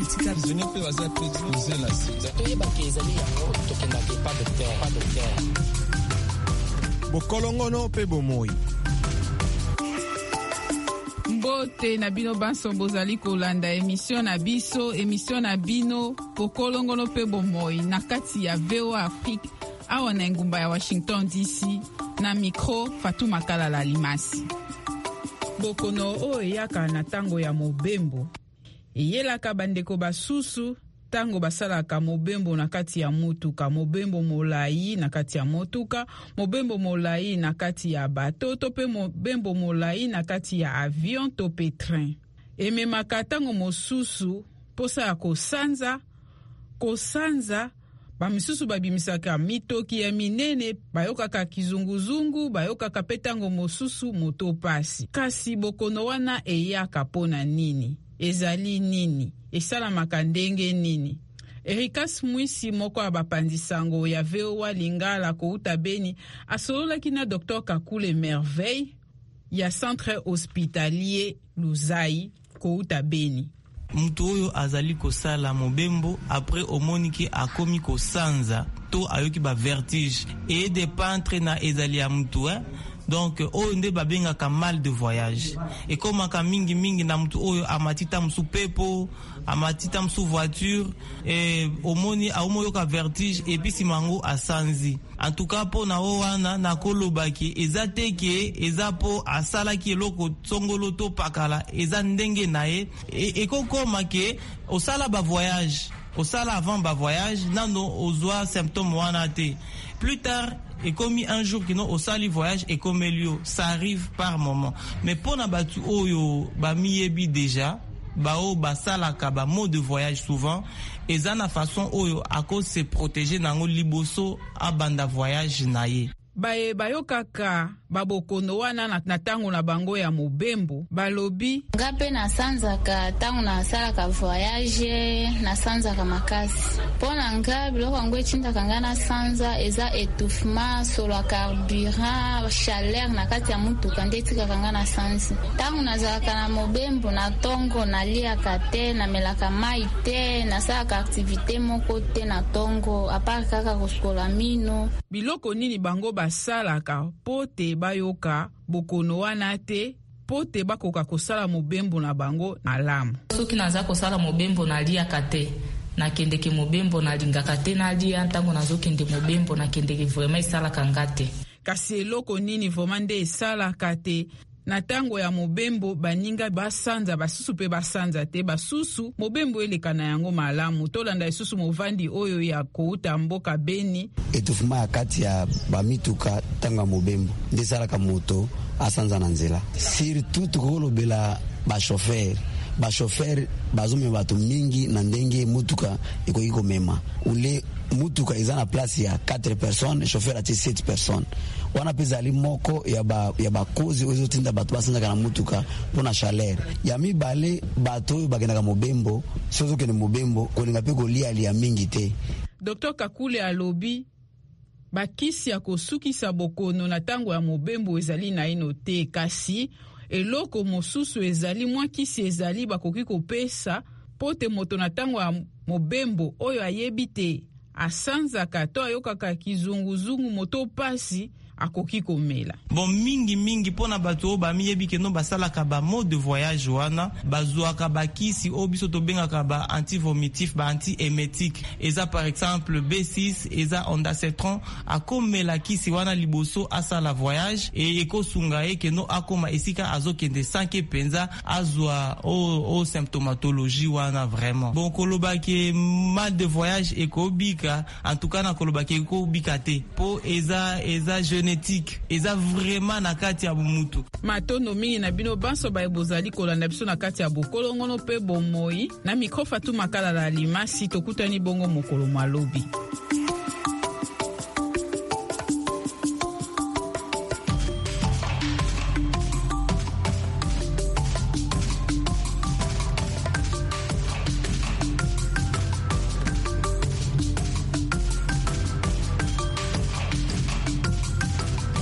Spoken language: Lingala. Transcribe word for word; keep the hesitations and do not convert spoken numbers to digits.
etika zoni pe baza prédisposé na sida toyeba ke ezali yango tokendaka pas docteur pas docteur bokolongono pe bomoi. Mbote na bino banso bozali kolanda émission na biso émission na bino bokolongono pe bomoi na kati ya V O A Afrique awa na ngumba ya Washington D C na micro Fatou Makala la Limasi. Bokono o eyaka na tango ya mobembo eyelaka bandeko basusu tango basalaka mobembo na kati ya mutuka, mobembo molai na kati ya motuka, mobembo molai na kati ya bato to pe mobembo molai na kati ya avion to pe train. Ememaka tango mosusu posa ya kosanza kosanza bamisusu babimisaka mitoki ya minene bayokaka kizunguzungu bayokaka petango mosusu moto pasi. Kasi bokono wana eyaka pona nini? Ezali nini? Esalamaka ndenge nini? Erikas Mwisi moko abapandisango ya V O A Lingala kouta Beni asololaki na docteur Kakule Merveille ya centre hospitalier Luzai kouta Beni. Mutu oyo azali kosala mobembo après omoniki akomi kosanza to ayoki ba vertige et de pantre na ezali ya mutu hein? Donc oyo nde babengaka mal de voyage et comme aka mingi mingi na mutu oyo amatita musu pepo amatita musu voiture et omoni aomoyoka vertige et puis simango asanzi. En tout cas po na wana na kolobaki eza teke eza po asalaki eloko tsongolo to pakala eza ndenge nae et kokoma ke osala ba voyage osala avant ba voyage nano ozwa symptôme wana te. Plus tard et comme un jour qui non au sali voyage et comme elio ça arrive par moment mais pour na batu oyo ba miyebi déjà ba o ba salaka ba mode de voyage souvent et ça na façon oyo à cause se protéger nango liboso a banda voyage naye baye bayokaka babokono wana na tango na bango ya mobembo balobi ngape na sanzaka tango na salaka voyage na sanzaka makasi pona ngabe loko ngwe chinda kangana sanza eza étouffement sur la carburant chaleur na kati ya mutuka ndetika kangana sanzi tango na zalaka na mobembo na tongo na lia kate na melaka mai te na salaka activité moko te na tongo apart kaka koskola mino biloko nini bango basalaka pote bayoka bokono wana te pote bakoka kosala mobembo na bango na lamu. Soki naza kosala mobembo na lia kate na kendeke mobembo na lingaka te na lia ntango nazokende mobembo na kendeke vraiment esalaka ngate. Kasi eloko nini vraiment nde esalaka te na tango ya mobembo baninga basanza basusu pe basanza te basusu mobembo eleka na yango malamu tolanda isusu movandi oyo ya kouta mboka Beni etufuma ya kati ya bamituka tango ya mobembo ndesalaka moto asanza na nzela surtout tukolobela ba chauffeur ba chauffeur bazome bato mingi na ndenge mutuka ekoki komema ule mutuka eza na place ya quatre personnes chauffeur ati sept personnes wana peza ali moko ya ba ya bakozi ozo tinda bato basanzaka na mutuka pona chaleur ya mibale bato oyo bakendaka mobembo sozo kende mobembo kolinga pe kolia ali ya mingi te. Docteur Kakule alobi bakisi ya kosukisa bokono na tango ya mobembo ezali na ino te kasi eloko mosusu ezali mwa kisi ezali bakoki kopesa pote moto na tango ya mobembo oyo ayebi te asanzaka to ayokaka kizunguzungu moto pasi akoki komela. Bon mingi mingi pona bato ba miyebi ke no basalaka ba mode de voyage wana bazuaka bakisi obiso to bengaka ba antivomitif ba anti-émétique eza par exemple B six eza ondansetron akomela kisi wana liboso asala voyage et ekosunga e ke no akoma esika azokende sanke penza azwa o, o symptomatologie wana vraiment. Bon koloba ke mal de voyage ekobika en tout cas na koloba ke ekobika te po eza eza génétique eza vraiment na kati ya bumutu matono mingi na bino banso ba ebozali kolanda biso na kati ya bokolongono pe bomoi na micro Fatou Makala la Limasi tokutani bongo mokolo malobi.